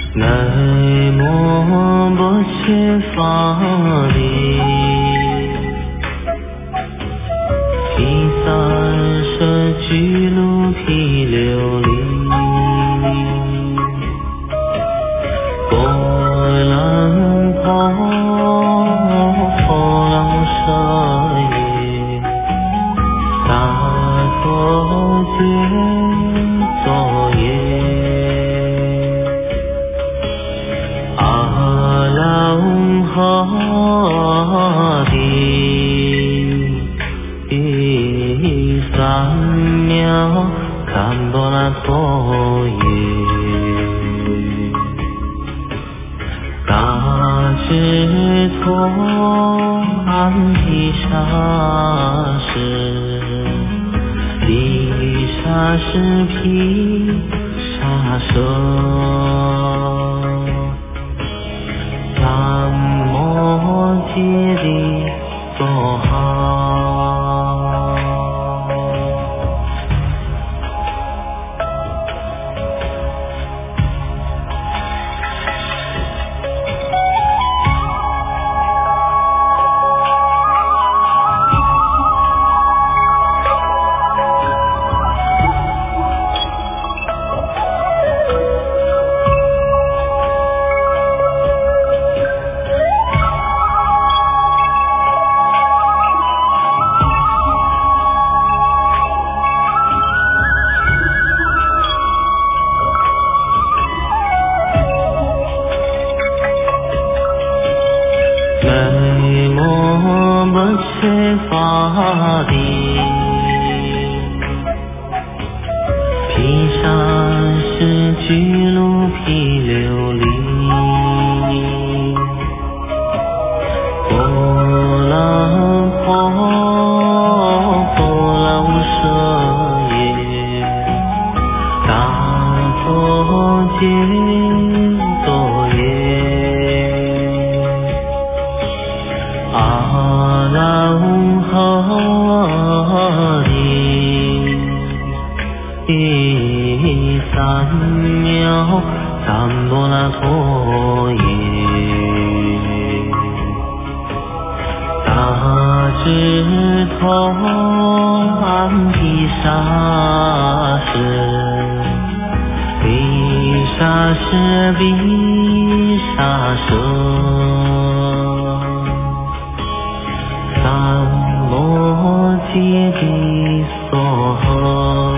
南无不切法地，毗萨舍俱卢毗琉璃，波浪婆婆浪舍耶，萨多杰作耶。哈地三藐堪波罗陀耶，大智陀安毗沙士，毗沙士毗沙舍。揭谛娑哈。法地，毗沙舍俱卢毗琉璃，波浪婆婆浪舍耶，大作杰作耶，阿难哈地三藐堪波罗陀耶，大智陀安毗沙士，毗沙士毗沙舍。揭谛娑哈。